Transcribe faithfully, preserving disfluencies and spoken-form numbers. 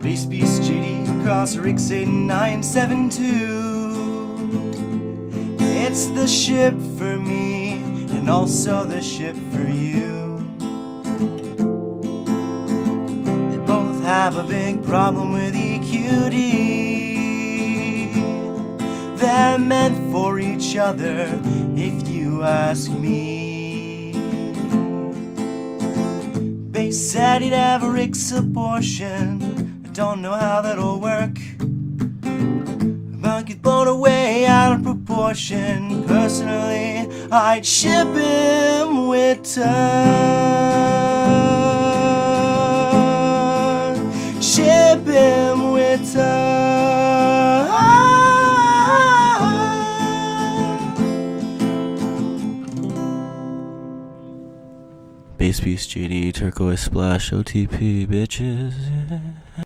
Base Beast J D, cross Rix eight nine seven two. It's the ship for me, and also the ship for you. They both have a big problem with E Q D. They're meant for each other, if you ask me. Base said he'd have a Rix abortion. I don't know how that'll work. But get blown away out of proportion. Personally, I'd ship him with turn. Ship him with turn. Base Beast J D, Turquoise Splash, O T P, bitches. Yeah.